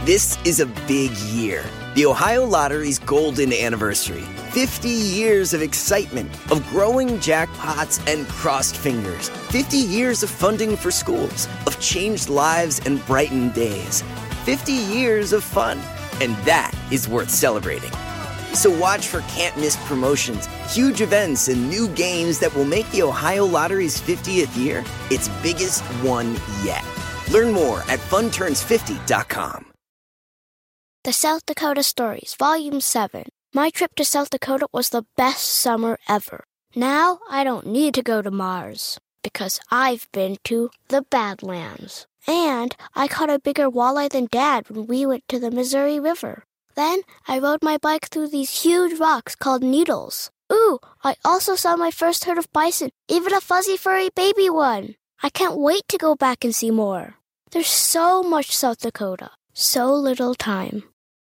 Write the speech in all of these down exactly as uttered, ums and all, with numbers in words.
This is a big year. The Ohio Lottery's golden anniversary. fifty years of excitement, of growing jackpots and crossed fingers. fifty years of funding for schools, of changed lives and brightened days. fifty years of fun. And that is worth celebrating. So watch for can't-miss promotions, huge events, and new games that will make the Ohio Lottery's fiftieth year its biggest one yet. Learn more at fun turns fifty dot com. The South Dakota Stories, Volume seven. My trip to South Dakota was the best summer ever. Now I don't need to go to Mars, because I've been to the Badlands. And I caught a bigger walleye than Dad when we went to the Missouri River. Then I rode my bike through these huge rocks called needles. Ooh, I also saw my first herd of bison, even a fuzzy furry baby one. I can't wait to go back and see more. There's so much South Dakota, so little time.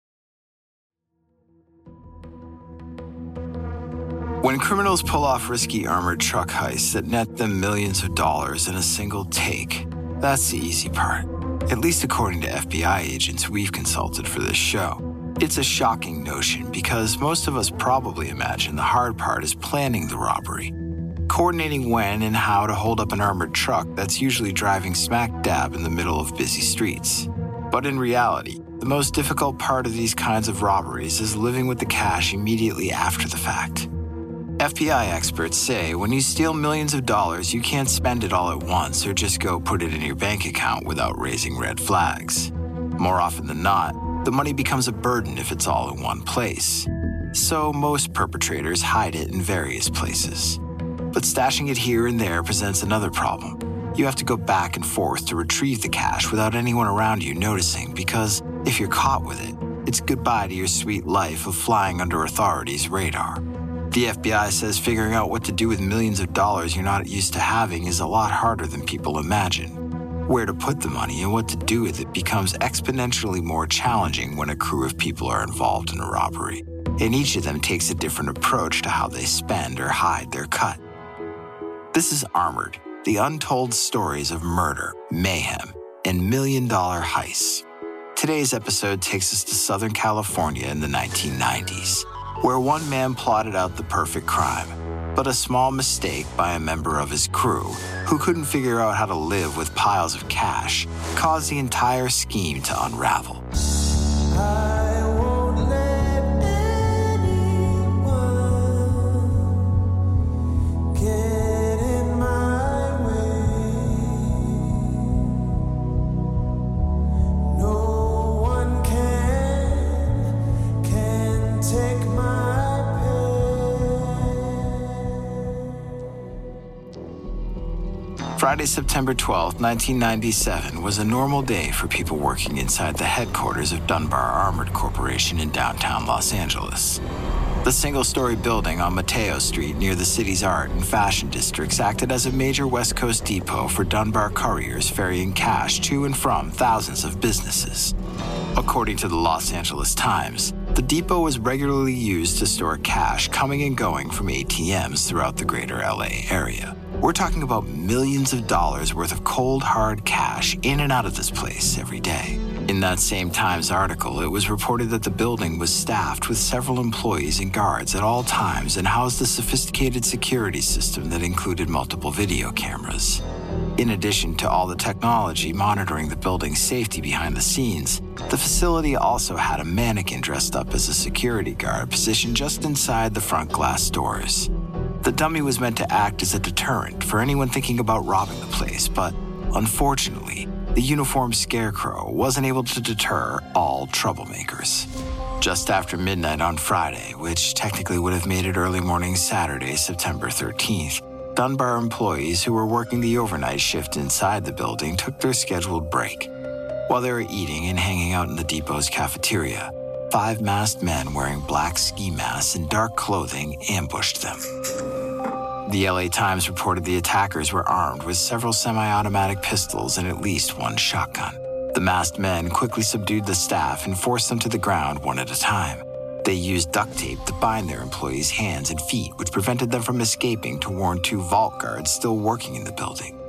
When criminals pull off risky armored truck heists that net them millions of dollars in a single take, that's the easy part. At least according to F B I agents we've consulted for this show. It's a shocking notion because most of us probably imagine the hard part is planning the robbery. Coordinating when and how to hold up an armored truck that's usually driving smack dab in the middle of busy streets. But in reality, the most difficult part of these kinds of robberies is living with the cash immediately after the fact. F B I experts say when you steal millions of dollars, you can't spend it all at once or just go put it in your bank account without raising red flags. More often than not, the money becomes a burden if it's all in one place. So most perpetrators hide it in various places. But stashing it here and there presents another problem. You have to go back and forth to retrieve the cash without anyone around you noticing, because if you're caught with it, it's goodbye to your sweet life of flying under authorities' radar. The F B I says figuring out what to do with millions of dollars you're not used to having is a lot harder than people imagine. Where to put the money and what to do with it becomes exponentially more challenging when a crew of people are involved in a robbery, and each of them takes a different approach to how they spend or hide their cut. This is Armored, the untold stories of murder, mayhem, and million-dollar heists. Today's episode takes us to Southern California in the nineteen nineties, where one man plotted out the perfect crime, but a small mistake by a member of his crew, who couldn't figure out how to live with piles of cash, caused the entire scheme to unravel. I won't let anyone get in my way. No one can, can take my Friday, September twelfth, nineteen ninety-seven was a normal day for people working inside the headquarters of Dunbar Armored Corporation in downtown Los Angeles. The single-story building on Mateo Street near the city's art and fashion districts acted as a major West Coast depot for Dunbar couriers ferrying cash to and from thousands of businesses. According to the Los Angeles Times, the depot was regularly used to store cash coming and going from A T Ms throughout the greater L A area. We're talking about millions of dollars worth of cold, hard cash in and out of this place every day. In that same Times article, it was reported that the building was staffed with several employees and guards at all times and housed a sophisticated security system that included multiple video cameras. In addition to all the technology monitoring the building's safety behind the scenes, the facility also had a mannequin dressed up as a security guard positioned just inside the front glass doors. The dummy was meant to act as a deterrent for anyone thinking about robbing the place, but unfortunately, the uniformed scarecrow wasn't able to deter all troublemakers. Just after midnight on Friday, which technically would have made it early morning Saturday, September thirteenth, Dunbar employees who were working the overnight shift inside the building took their scheduled break. While they were eating and hanging out in the depot's cafeteria, five masked men wearing black ski masks and dark clothing ambushed them. The L A Times reported the attackers were armed with several semi-automatic pistols and at least one shotgun. The masked men quickly subdued the staff and forced them to the ground one at a time. They used duct tape to bind their employees' hands and feet, which prevented them from escaping, to warn two vault guards still working in the building.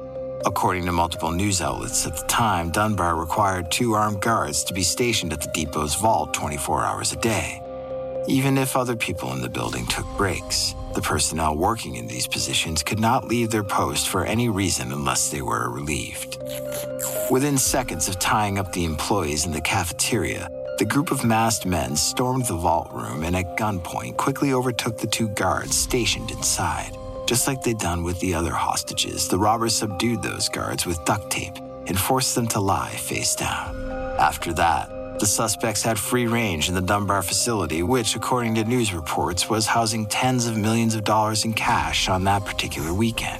According to multiple news outlets at the time, Dunbar required two armed guards to be stationed at the depot's vault twenty-four hours a day. Even if other people in the building took breaks, the personnel working in these positions could not leave their post for any reason unless they were relieved. Within seconds of tying up the employees in the cafeteria, the group of masked men stormed the vault room and at gunpoint quickly overtook the two guards stationed inside. Just like they'd done with the other hostages, the robbers subdued those guards with duct tape and forced them to lie face down. After that, the suspects had free range in the Dunbar facility, which, according to news reports, was housing tens of millions of dollars in cash on that particular weekend.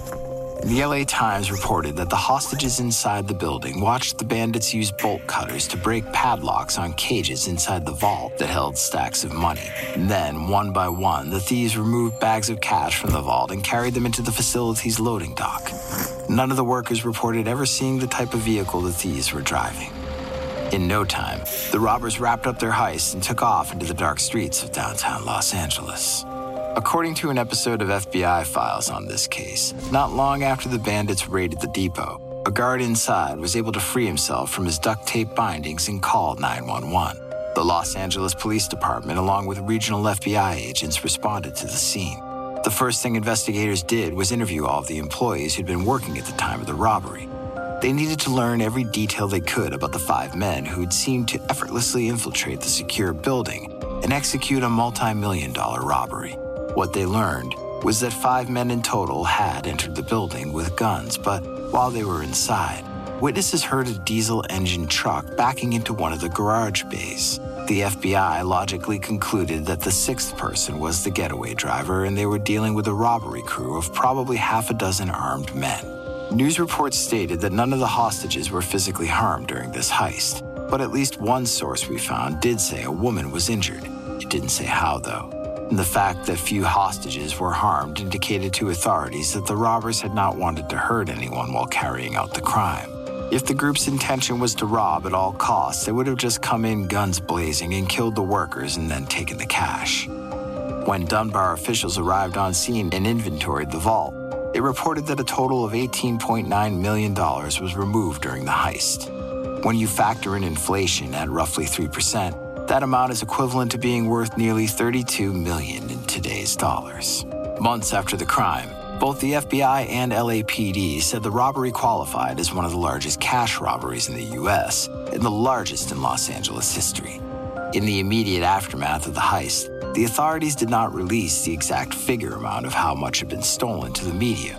The L A Times reported that the hostages inside the building watched the bandits use bolt cutters to break padlocks on cages inside the vault that held stacks of money. And then, one by one, the thieves removed bags of cash from the vault and carried them into the facility's loading dock. None of the workers reported ever seeing the type of vehicle the thieves were driving. In no time, the robbers wrapped up their heist and took off into the dark streets of downtown Los Angeles. According to an episode of F B I files on this case, not long after the bandits raided the depot, a guard inside was able to free himself from his duct tape bindings and called nine one one. The Los Angeles Police Department, along with regional F B I agents, responded to the scene. The first thing investigators did was interview all of the employees who'd been working at the time of the robbery. They needed to learn every detail they could about the five men who'd seemed to effortlessly infiltrate the secure building and execute a multi-million dollar robbery. What they learned was that five men in total had entered the building with guns, but while they were inside, witnesses heard a diesel engine truck backing into one of the garage bays. The F B I logically concluded that the sixth person was the getaway driver and they were dealing with a robbery crew of probably half a dozen armed men. News reports stated that none of the hostages were physically harmed during this heist, but at least one source we found did say a woman was injured. It didn't say how, though. And the fact that few hostages were harmed indicated to authorities that the robbers had not wanted to hurt anyone while carrying out the crime. If the group's intention was to rob at all costs, they would have just come in guns blazing and killed the workers and then taken the cash. When Dunbar officials arrived on scene and inventoried the vault, they reported that a total of eighteen point nine million dollars was removed during the heist. When you factor in inflation at roughly three percent, that amount is equivalent to being worth nearly thirty-two million dollars in today's dollars. Months after the crime, both the F B I and L A P D said the robbery qualified as one of the largest cash robberies in the U S and the largest in Los Angeles history. In the immediate aftermath of the heist, the authorities did not release the exact figure amount of how much had been stolen to the media.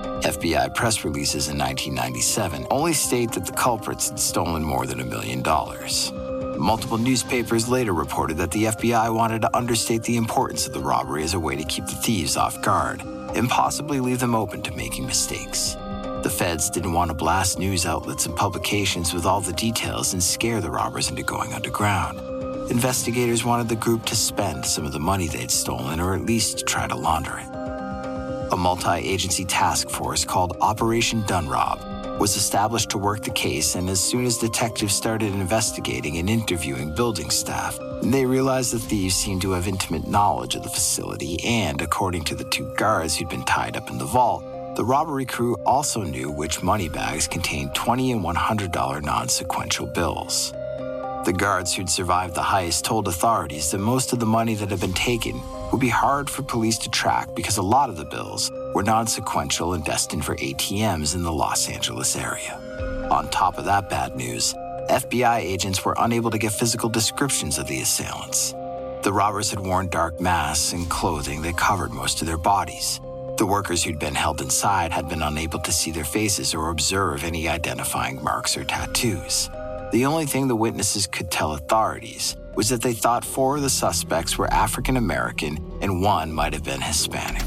F B I press releases in nineteen ninety-seven only state that the culprits had stolen more than a million dollars. Multiple newspapers later reported that the F B I wanted to understate the importance of the robbery as a way to keep the thieves off guard and possibly leave them open to making mistakes. The feds didn't want to blast news outlets and publications with all the details and scare the robbers into going underground. Investigators wanted the group to spend some of the money they'd stolen or at least try to launder it. A multi-agency task force called Operation Dunrob was established to work the case, and as soon as detectives started investigating and interviewing building staff, they realized the thieves seemed to have intimate knowledge of the facility, and according to the two guards who'd been tied up in the vault, the robbery crew also knew which money bags contained twenty and one hundred dollar non-sequential bills. The guards who'd survived the heist told authorities that most of the money that had been taken would be hard for police to track because a lot of the bills were non-sequential and destined for A T Ms in the Los Angeles area. On top of that bad news, F B I agents were unable to get physical descriptions of the assailants. The robbers had worn dark masks and clothing that covered most of their bodies. The workers who'd been held inside had been unable to see their faces or observe any identifying marks or tattoos. The only thing the witnesses could tell authorities was that they thought four of the suspects were African American and one might have been Hispanic.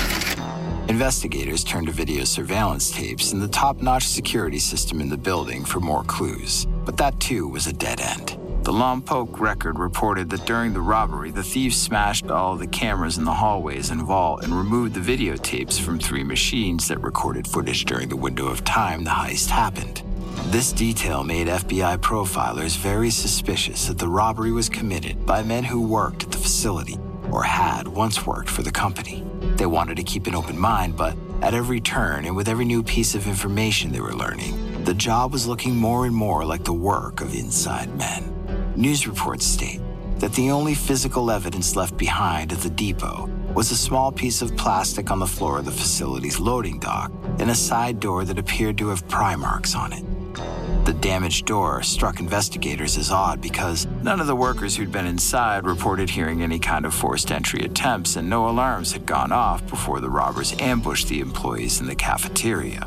Investigators turned to video surveillance tapes and the top-notch security system in the building for more clues, but that too was a dead end. The Lompoc Record reported that during the robbery, the thieves smashed all of the cameras in the hallways and vault and removed the videotapes from three machines that recorded footage during the window of time the heist happened. This detail made F B I profilers very suspicious that the robbery was committed by men who worked at the facility or had once worked for the company. They wanted to keep an open mind, but At every turn and with every new piece of information they were learning, the job was looking more and more like the work of inside men. News reports state that the only physical evidence left behind at the depot was a small piece of plastic on the floor of the facility's loading dock and a side door that appeared to have pry marks on it. The damaged door struck investigators as odd because none of the workers who'd been inside reported hearing any kind of forced entry attempts, and no alarms had gone off before the robbers ambushed the employees in the cafeteria.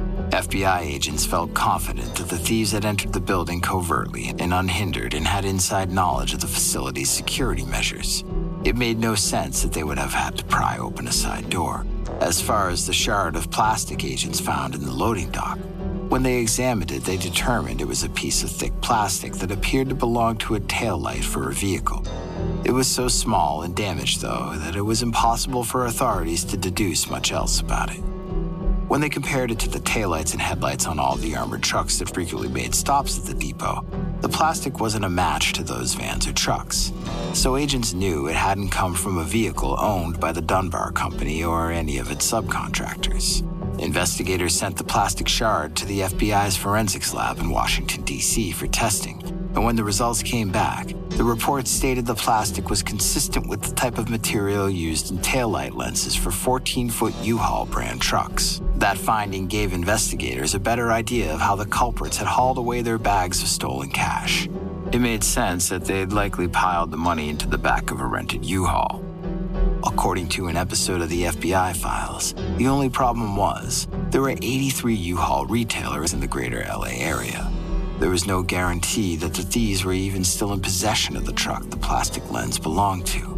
F B I agents felt confident that the thieves had entered the building covertly and unhindered and had inside knowledge of the facility's security measures. It made no sense that they would have had to pry open a side door. As far as the shard of plastic agents found in the loading dock, when they examined it, they determined it was a piece of thick plastic that appeared to belong to a taillight for a vehicle. It was so small and damaged, though, that it was impossible for authorities to deduce much else about it. When they compared it to the taillights and headlights on all the armored trucks that frequently made stops at the depot, the plastic wasn't a match to those vans or trucks. So agents knew it hadn't come from a vehicle owned by the Dunbar Company or any of its subcontractors. Investigators sent the plastic shard to the F B I's forensics lab in Washington, D C for testing, and when the results came back, the report stated the plastic was consistent with the type of material used in taillight lenses for fourteen-foot U-Haul brand trucks. That finding gave investigators a better idea of how the culprits had hauled away their bags of stolen cash. It made sense that they had likely piled the money into the back of a rented U-Haul. According to an episode of the F B I files, the only problem was there were eighty-three U-Haul retailers in the greater L A area. There was no guarantee that the thieves were even still in possession of the truck the plastic lens belonged to.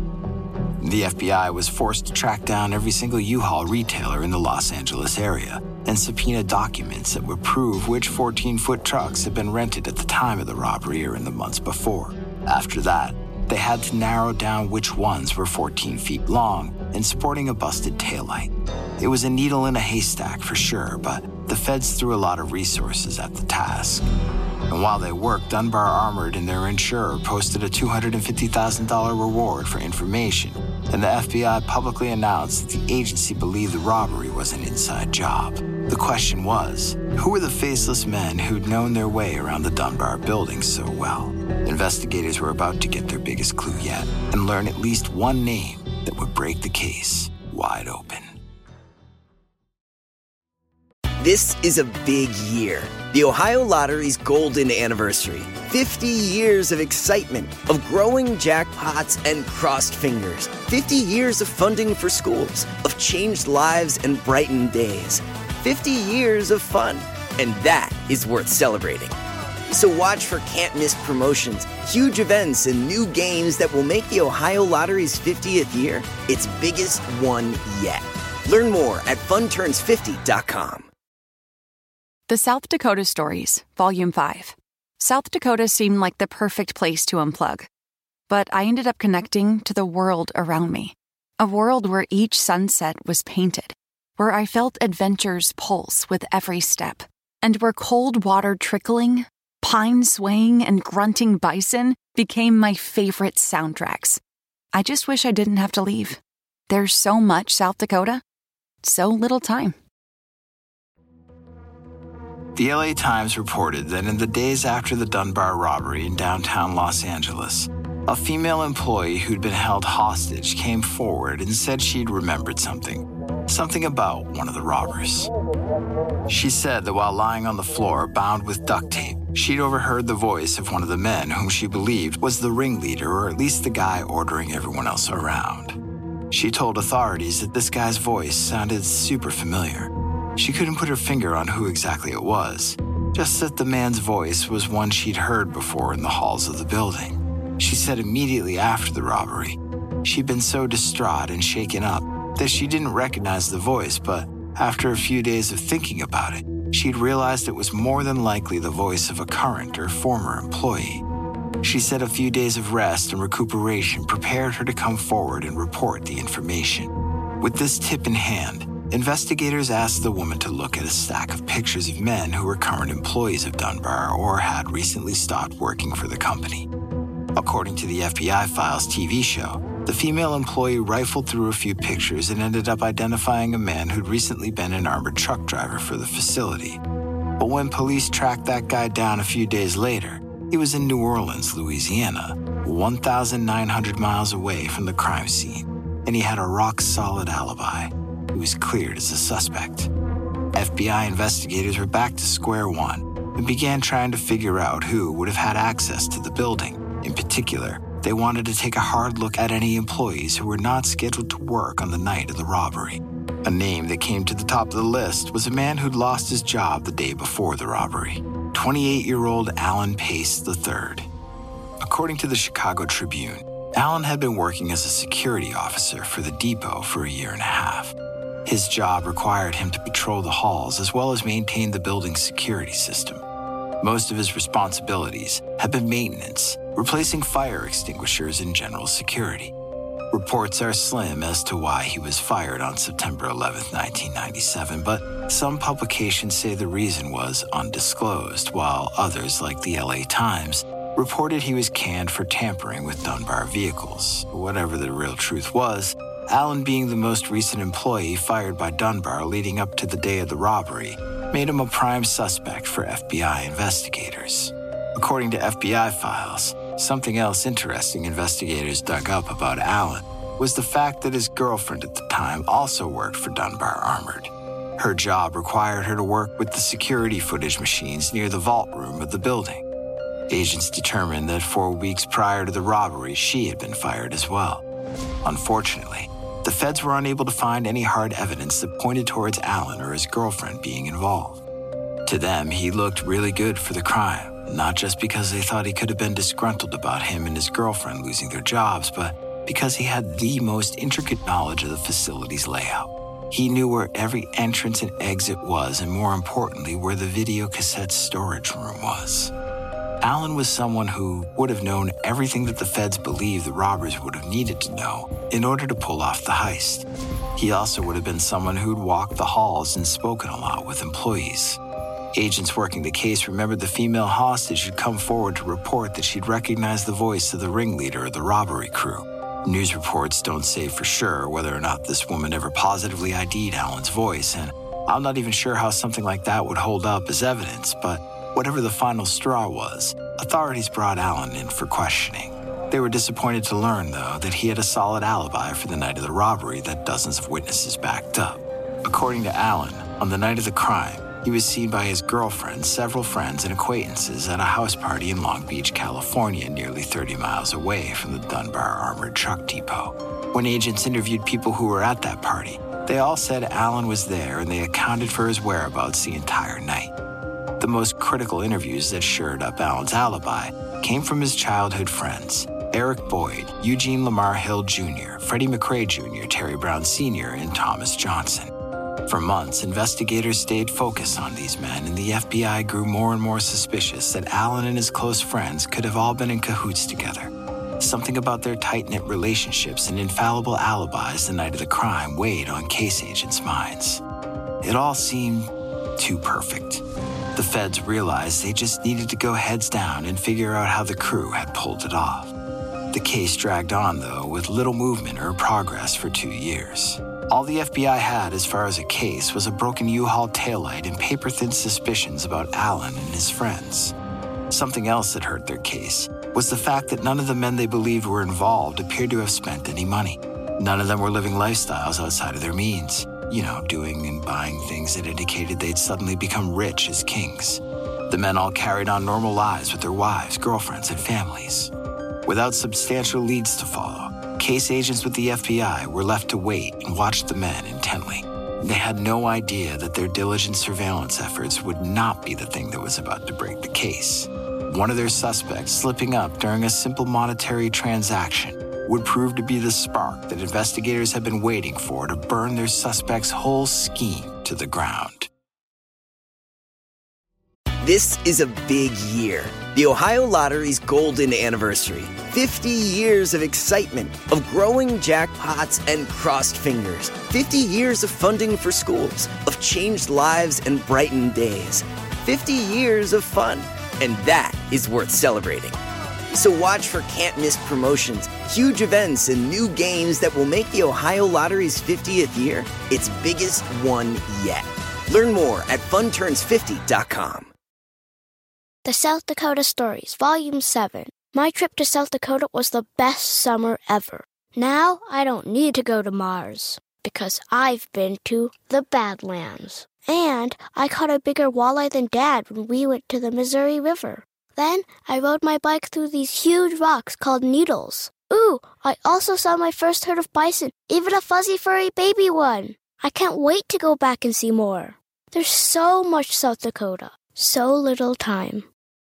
The F B I was forced to track down every single U-Haul retailer in the Los Angeles area and subpoena documents that would prove which fourteen-foot trucks had been rented at the time of the robbery or in the months before. After that, they had to narrow down which ones were fourteen feet long and sporting a busted taillight. It was a needle in a haystack for sure, but the feds threw a lot of resources at the task. And while they worked, Dunbar Armored and their insurer posted a two hundred fifty thousand dollars reward for information, and the F B I publicly announced that the agency believed the robbery was an inside job. The question was, who were the faceless men who'd known their way around the Dunbar building so well? Investigators were about to get their biggest clue yet and learn at least one name that would break the case wide open. This is a big year. The Ohio Lottery's golden anniversary. fifty years of excitement, of growing jackpots and crossed fingers. fifty years of funding for schools, of changed lives and brightened days. fifty years of fun. And that is worth celebrating. So watch for can't-miss promotions, huge events, and new games that will make the Ohio Lottery's fiftieth year its biggest one yet. Learn more at fun turns fifty dot com. The South Dakota Stories, Volume five. South Dakota seemed like the perfect place to unplug. But I ended up connecting to the world around me. A world where each sunset was painted, where I felt adventure's pulse with every step, and where cold water trickling, pine swaying, and grunting bison became my favorite soundtracks. I just wish I didn't have to leave. There's so much South Dakota, so little time. The L A Times reported that in the days after the Dunbar robbery in downtown Los Angeles, a female employee who'd been held hostage came forward and said she'd remembered something. Something about one of the robbers. She said that while lying on the floor, bound with duct tape, she'd overheard the voice of one of the men whom she believed was the ringleader, or at least the guy ordering everyone else around. She told authorities that this guy's voice sounded super familiar. She couldn't put her finger on who exactly it was, just that the man's voice was one she'd heard before in the halls of the building. She said immediately after the robbery, she'd been so distraught and shaken up that she didn't recognize the voice, but after a few days of thinking about it, she'd realized it was more than likely the voice of a current or former employee. She said a few days of rest and recuperation prepared her to come forward and report the information. With this tip in hand, investigators asked the woman to look at a stack of pictures of men who were current employees of Dunbar or had recently stopped working for the company. According to the F B I Files T V show, The female employee rifled through a few pictures and ended up identifying a man who'd recently been an armored truck driver for the facility. But when police tracked that guy down a few days later, he was in New Orleans, Louisiana, one thousand nine hundred miles away from the crime scene, and he had a rock-solid alibi. He was cleared as a suspect. F B I investigators were back to square one and began trying to figure out who would have had access to the building. In particular, they wanted to take a hard look at any employees who were not scheduled to work on the night of the robbery. A name that came to the top of the list was a man who'd lost his job the day before the robbery, twenty-eight-year-old Alan Pace the third. According to the Chicago Tribune, Alan had been working as a security officer for the depot for a year and a half. His job required him to patrol the halls as well as maintain the building's security system. Most of his responsibilities had been maintenance, replacing fire extinguishers and general security. Reports are slim as to why he was fired on September eleventh, nineteen ninety-seven, but some publications say the reason was undisclosed, while others, like the L A Times, reported he was canned for tampering with Dunbar vehicles. Whatever the real truth was, Alan, being the most recent employee fired by Dunbar leading up to the day of the robbery, made him a prime suspect for F B I investigators. According to F B I files, something else interesting investigators dug up about Alan was the fact that his girlfriend at the time also worked for Dunbar Armored. Her job required her to work with the security footage machines near the vault room of the building. Agents determined that four weeks prior to the robbery, she had been fired as well. Unfortunately, the feds were unable to find any hard evidence that pointed towards Alan or his girlfriend being involved. To them, he looked really good for the crime, not just because they thought he could have been disgruntled about him and his girlfriend losing their jobs, but because he had the most intricate knowledge of the facility's layout. He knew where every entrance and exit was, and more importantly, where the video cassette storage room was. Alan was someone who would have known everything that the feds believed the robbers would have needed to know in order to pull off the heist. He also would have been someone who'd walked the halls and spoken a lot with employees. Agents working the case remembered the female hostage who'd come forward to report that she'd recognized the voice of the ringleader of the robbery crew. News reports don't say for sure whether or not this woman ever positively I D'd Alan's voice, and I'm not even sure how something like that would hold up as evidence, but whatever the final straw was, authorities brought Alan in for questioning. They were disappointed to learn, though, that he had a solid alibi for the night of the robbery that dozens of witnesses backed up. According to Alan, on the night of the crime, he was seen by his girlfriend, several friends, and acquaintances at a house party in Long Beach, California, nearly thirty miles away from the Dunbar Armored Truck Depot. When agents interviewed people who were at that party, they all said Alan was there and they accounted for his whereabouts the entire night. The most critical interviews that shored up Alan's alibi came from his childhood friends, Eric Boyd, Eugene Lamar Hill Junior, Freddie McRae Junior, Terry Brown Senior, and Thomas Johnson. For months, investigators stayed focused on these men, and the F B I grew more and more suspicious that Alan and his close friends could have all been in cahoots together. Something about their tight-knit relationships and infallible alibis the night of the crime weighed on case agents' minds. It all seemed too perfect. The feds realized they just needed to go heads down and figure out how the crew had pulled it off. The case dragged on, though, with little movement or progress for two years. All the F B I had as far as a case was a broken U-Haul taillight and paper-thin suspicions about Alan and his friends. Something else that hurt their case was the fact that none of the men they believed were involved appeared to have spent any money. None of them were living lifestyles outside of their means, you know, doing and buying things that indicated they'd suddenly become rich as kings. The men all carried on normal lives with their wives, girlfriends, and families. Without substantial leads to follow, case agents with the F B I were left to wait and watch the men intently. They had no idea that their diligent surveillance efforts would not be the thing that was about to break the case. One of their suspects slipping up during a simple monetary transaction would prove to be the spark that investigators had been waiting for to burn their suspect's whole scheme to the ground. This is a big year. The Ohio Lottery's golden anniversary. fifty years of excitement, of growing jackpots and crossed fingers. fifty years of funding for schools, of changed lives and brightened days. fifty years of fun. And that is worth celebrating. So watch for can't-miss promotions, huge events, and new games that will make the Ohio Lottery's fiftieth year its biggest one yet. Learn more at fun turns fifty dot com. The South Dakota Stories, Volume seven. My trip to South Dakota was the best summer ever. Now I don't need to go to Mars, because I've been to the Badlands. And I caught a bigger walleye than Dad when we went to the Missouri River. Then I rode my bike through these huge rocks called needles. Ooh, I also saw my first herd of bison, even a fuzzy furry baby one. I can't wait to go back and see more. There's so much South Dakota, so little time.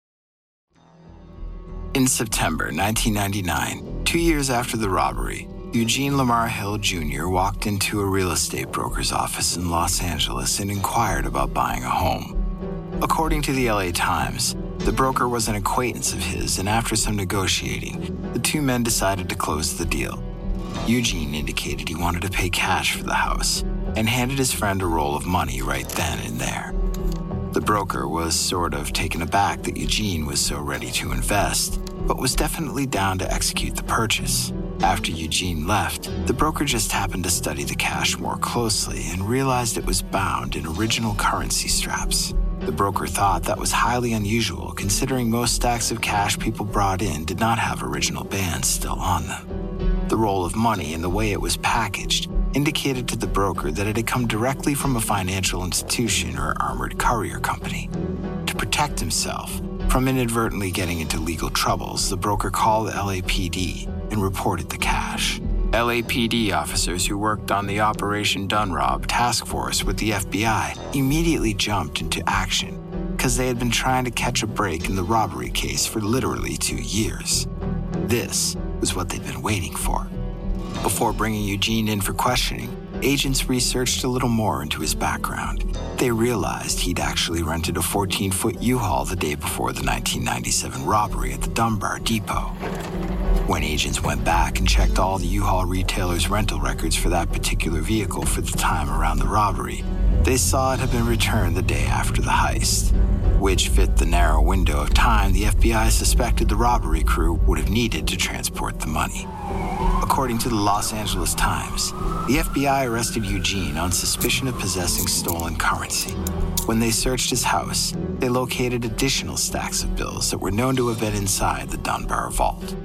In September nineteen ninety-nine, two years after the robbery, Eugene Lamar Hill Junior walked into a real estate broker's office in Los Angeles and inquired about buying a home. According to the L A Times, the broker was an acquaintance of his, and after some negotiating, the two men decided to close the deal. Eugene indicated he wanted to pay cash for the house and handed his friend a roll of money right then and there. The broker was sort of taken aback that Eugene was so ready to invest, but was definitely down to execute the purchase. After Eugene left, the broker just happened to study the cash more closely and realized it was bound in original currency straps. The broker thought that was highly unusual, considering most stacks of cash people brought in did not have original bands still on them. The roll of money and the way it was packaged indicated to the broker that it had come directly from a financial institution or armored courier company. To protect himself from inadvertently getting into legal troubles, the broker called L A P D and reported the cash. L A P D officers who worked on the Operation Dunrob task force with the F B I immediately jumped into action because they had been trying to catch a break in the robbery case for literally two years. This was what they'd been waiting for. Before bringing Eugene in for questioning, agents researched a little more into his background. They realized he'd actually rented a fourteen-foot U-Haul the day before the nineteen ninety-seven robbery at the Dunbar Depot. When agents went back and checked all the U-Haul retailers' rental records for that particular vehicle for the time around the robbery, they saw it had been returned the day after the heist, which fit the narrow window of time the F B I suspected the robbery crew would have needed to transport the money. According to the Los Angeles Times, the F B I arrested Eugene on suspicion of possessing stolen currency. When they searched his house, they located additional stacks of bills that were known to have been inside the Dunbar vault.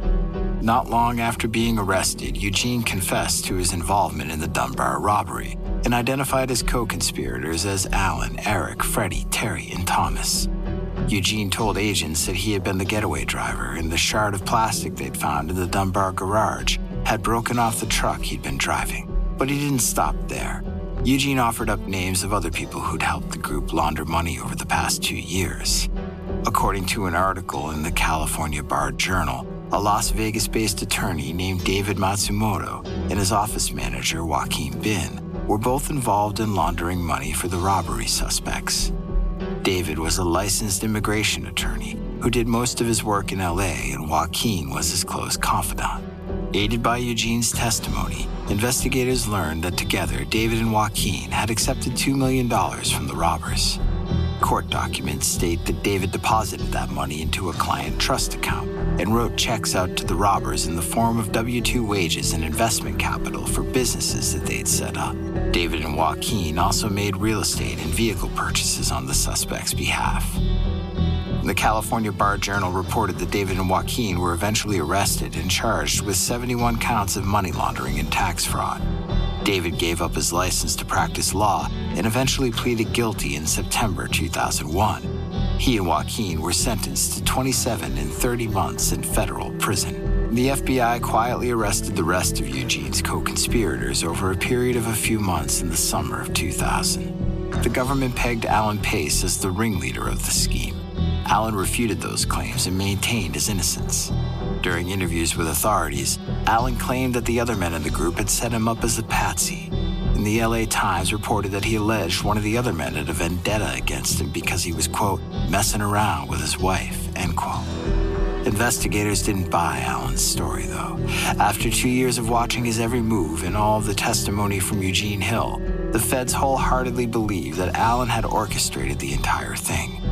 Not long after being arrested, Eugene confessed to his involvement in the Dunbar robbery and identified his co-conspirators as Alan, Eric, Freddie, Terry, and Thomas. Eugene told agents that he had been the getaway driver and the shard of plastic they'd found in the Dunbar garage had broken off the truck he'd been driving. But he didn't stop there. Eugene offered up names of other people who'd helped the group launder money over the past two years. According to an article in the California Bar Journal, a Las Vegas-based attorney named David Matsumoto and his office manager, Joaquin Bin, were both involved in laundering money for the robbery suspects. David was a licensed immigration attorney who did most of his work in L A, and Joaquin was his close confidant. Aided by Eugene's testimony, investigators learned that together David and Joaquin had accepted two million dollars from the robbers. Court documents state that David deposited that money into a client trust account and wrote checks out to the robbers in the form of W two wages and investment capital for businesses that they'd set up. David and Joaquin also made real estate and vehicle purchases on the suspects' behalf. The California Bar Journal reported that David and Joaquin were eventually arrested and charged with seventy-one counts of money laundering and tax fraud. David gave up his license to practice law and eventually pleaded guilty in September two thousand one. He and Joaquin were sentenced to twenty-seven and thirty months in federal prison. The F B I quietly arrested the rest of Eugene's co-conspirators over a period of a few months in the summer of two thousand. The government pegged Alan Pace as the ringleader of the scheme. Alan refuted those claims and maintained his innocence. During interviews with authorities, Alan claimed that the other men in the group had set him up as a patsy. And the L A Times reported that he alleged one of the other men had a vendetta against him because he was, quote, messing around with his wife, end quote. Investigators didn't buy Alan's story, though. After two years of watching his every move and all of the testimony from Eugene Hill, the feds wholeheartedly believed that Alan had orchestrated the entire thing.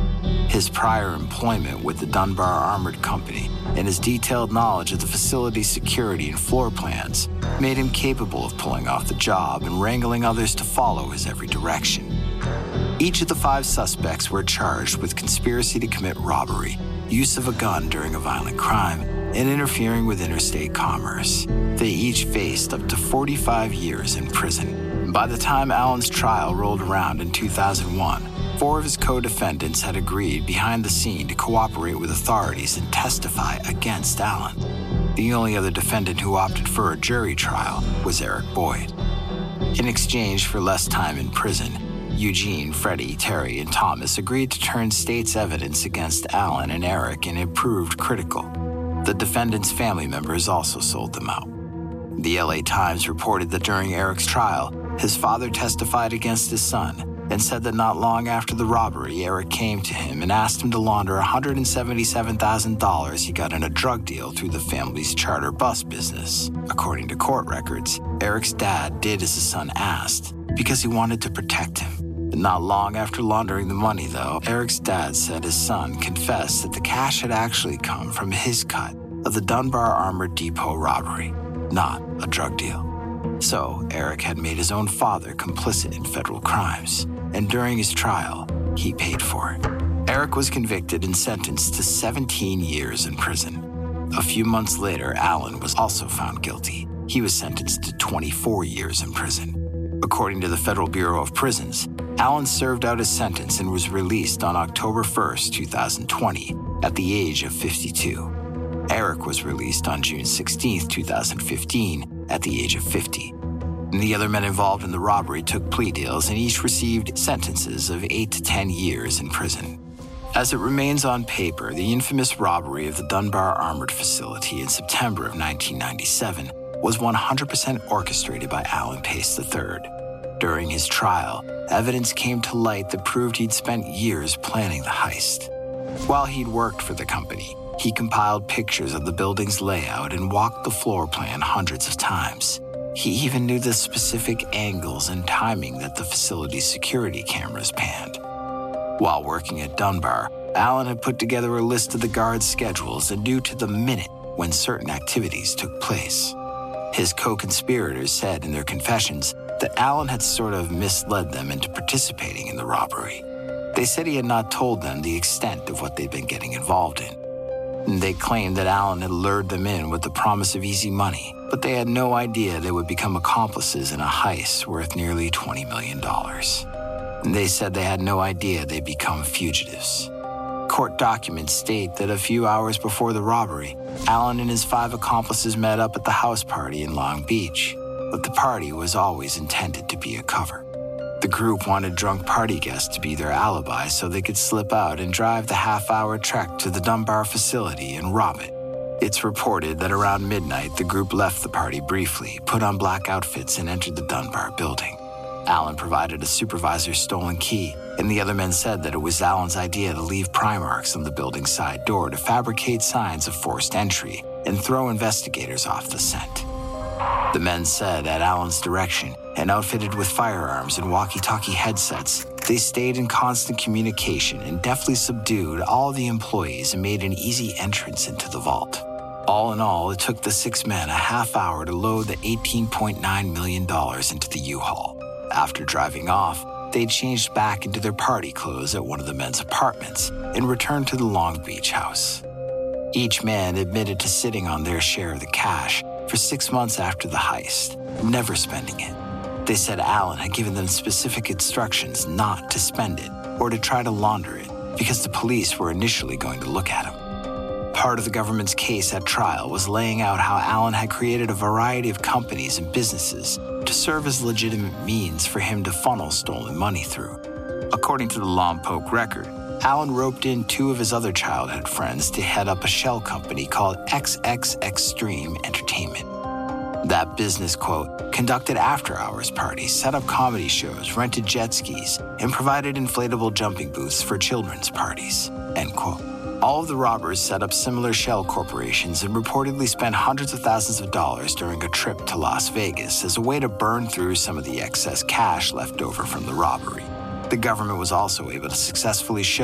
His prior employment with the Dunbar Armored Company and his detailed knowledge of the facility's security and floor plans made him capable of pulling off the job and wrangling others to follow his every direction. Each of the five suspects were charged with conspiracy to commit robbery, use of a gun during a violent crime, and interfering with interstate commerce. They each faced up to forty-five years in prison. By the time Allen's trial rolled around in two thousand one, four of his co-defendants had agreed behind the scene to cooperate with authorities and testify against Allen. The only other defendant who opted for a jury trial was Eric Boyd. In exchange for less time in prison, Eugene, Freddie, Terry, and Thomas agreed to turn state's evidence against Allen and Eric, and it proved critical. The defendants' family members also sold them out. The L A Times reported that during Eric's trial, his father testified against his son and said that not long after the robbery, Eric came to him and asked him to launder one hundred seventy-seven thousand dollars he got in a drug deal through the family's charter bus business. According to court records, Eric's dad did as his son asked because he wanted to protect him. Not long after laundering the money, though, Eric's dad said his son confessed that the cash had actually come from his cut of the Dunbar Armored Depot robbery, not a drug deal. So, Eric had made his own father complicit in federal crimes, and during his trial, he paid for it. Eric was convicted and sentenced to seventeen years in prison. A few months later, Allen was also found guilty. He was sentenced to twenty-four years in prison. According to the Federal Bureau of Prisons, Allen served out his sentence and was released on October first, two thousand twenty, at the age of fifty-two. Eric was released on June sixteenth, two thousand fifteen, at the age of fifty. And the other men involved in the robbery took plea deals and each received sentences of eight to ten years in prison. As it remains on paper, the infamous robbery of the Dunbar Armored Facility in September of nineteen ninety-seven was one hundred percent orchestrated by Allen Pace the third. During his trial, evidence came to light that proved he'd spent years planning the heist. While he'd worked for the company, he compiled pictures of the building's layout and walked the floor plan hundreds of times. He even knew the specific angles and timing that the facility's security cameras panned. While working at Dunbar, Allen had put together a list of the guards' schedules and knew to the minute when certain activities took place. His co-conspirators said in their confessions that Allen had sort of misled them into participating in the robbery. They said he had not told them the extent of what they'd been getting involved in. They claimed that Allen had lured them in with the promise of easy money, but they had no idea they would become accomplices in a heist worth nearly twenty million dollars. They said they had no idea they'd become fugitives. Court documents state that a few hours before the robbery, Allen and his five accomplices met up at the house party in Long Beach, but the party was always intended to be a cover. The group wanted drunk party guests to be their alibi so they could slip out and drive the half-hour trek to the Dunbar facility and rob it. It's reported that around midnight, the group left the party briefly, put on black outfits, and entered the Dunbar building. Allen provided a supervisor's stolen key, and the other men said that it was Allen's idea to leave pry marks on the building's side door to fabricate signs of forced entry and throw investigators off the scent. The men said at Allen's direction, and outfitted with firearms and walkie-talkie headsets, they stayed in constant communication and deftly subdued all the employees and made an easy entrance into the vault. All in all, it took the six men a half hour to load the eighteen point nine million dollars into the U-Haul. After driving off, they changed back into their party clothes at one of the men's apartments and returned to the Long Beach house. Each man admitted to sitting on their share of the cash for six months after the heist, never spending it. They said Allen had given them specific instructions not to spend it or to try to launder it because the police were initially going to look at him. Part of the government's case at trial was laying out how Allen had created a variety of companies and businesses to serve as legitimate means for him to funnel stolen money through. According to the Lompoc Record, Allen roped in two of his other childhood friends to head up a shell company called X X Extreme Entertainment. That business, quote, conducted after-hours parties, set up comedy shows, rented jet skis, and provided inflatable jumping booths for children's parties, end quote. All of the robbers set up similar shell corporations and reportedly spent hundreds of thousands of dollars during a trip to Las Vegas as a way to burn through some of the excess cash left over from the robbery. The government was also able to successfully show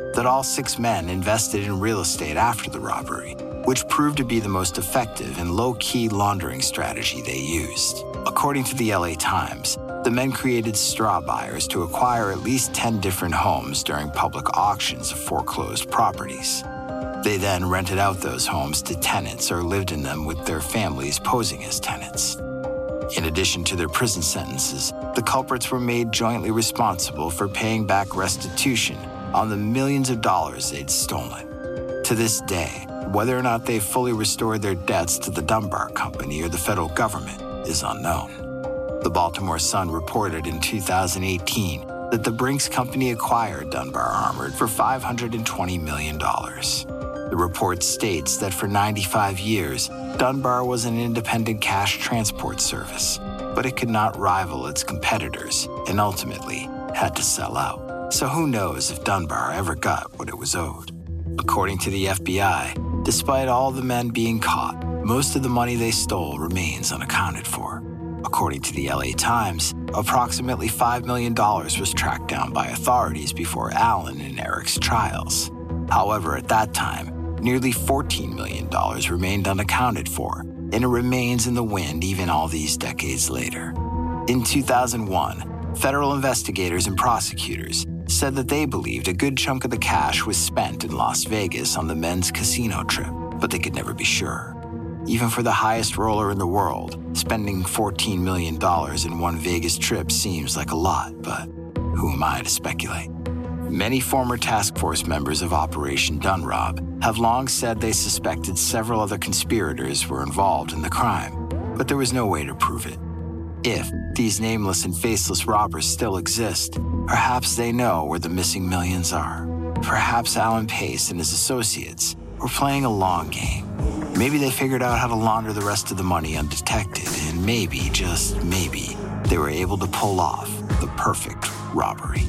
that all six men invested in real estate after the robbery, which proved to be the most effective and low-key laundering strategy they used. According to the L A Times, the men created straw buyers to acquire at least ten different homes during public auctions of foreclosed properties. They then rented out those homes to tenants or lived in them with their families posing as tenants. In addition to their prison sentences, the culprits were made jointly responsible for paying back restitution on the millions of dollars they'd stolen. To this day, whether or not they've fully restored their debts to the Dunbar Company or the federal government is unknown. The Baltimore Sun reported in two thousand eighteen that the Brinks Company acquired Dunbar Armored for five hundred twenty million dollars. The report states that for ninety-five years, Dunbar was an independent cash transport service, but it could not rival its competitors and ultimately had to sell out. So who knows if Dunbar ever got what it was owed. According to the F B I, despite all the men being caught, most of the money they stole remains unaccounted for. According to the L A Times, approximately five million dollars was tracked down by authorities before Alan and Eric's trials. However, at that time, nearly fourteen million dollars remained unaccounted for, and it remains in the wind even all these decades later. In two thousand one, federal investigators and prosecutors said that they believed a good chunk of the cash was spent in Las Vegas on the men's casino trip, but they could never be sure. Even for the highest roller in the world, spending fourteen million dollars in one Vegas trip seems like a lot, but who am I to speculate? Many former task force members of Operation Dunrob have long said they suspected several other conspirators were involved in the crime, but there was no way to prove it. If these nameless and faceless robbers still exist, perhaps they know where the missing millions are. Perhaps Alan Pace and his associates were playing a long game. Maybe they figured out how to launder the rest of the money undetected, and maybe, just maybe, they were able to pull off the perfect robbery.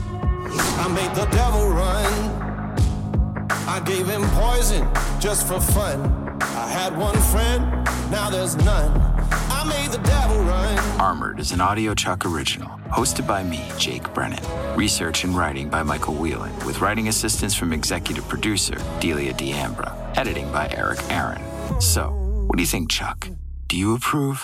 I made the devil run. I gave him poison just for fun. I had one friend, now there's none. I made the devil run. Armored is an AudioChuck original, hosted by me, Jake Brennan. Research and writing by Michael Whelan, with writing assistance from executive producer Delia D'Ambra. Editing by Eric Aaron. So, what do you think, Chuck? Do you approve?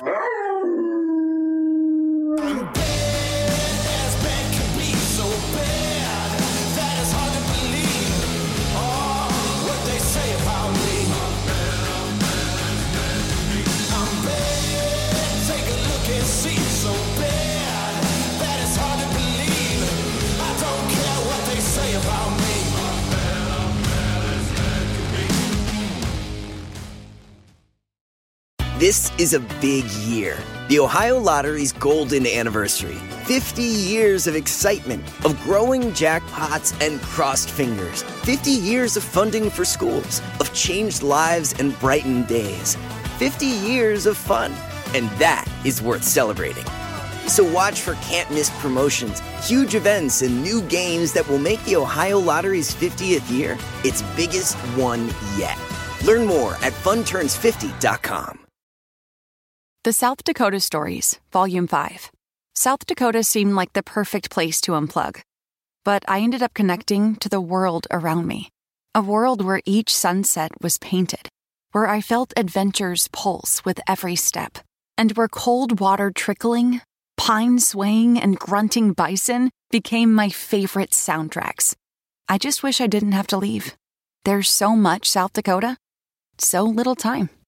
This is a big year. The Ohio Lottery's golden anniversary. fifty years of excitement, of growing jackpots and crossed fingers. fifty years of funding for schools, of changed lives and brightened days. fifty years of fun. And that is worth celebrating. So watch for can't-miss promotions, huge events, and new games that will make the Ohio Lottery's fiftieth year its biggest one yet. Learn more at fun turns fifty dot com. The South Dakota Stories, Volume five. South Dakota seemed like the perfect place to unplug. But I ended up connecting to the world around me. A world where each sunset was painted, where I felt adventure's pulse with every step, and where cold water trickling, pine swaying, and grunting bison became my favorite soundtracks. I just wish I didn't have to leave. There's so much South Dakota, so little time.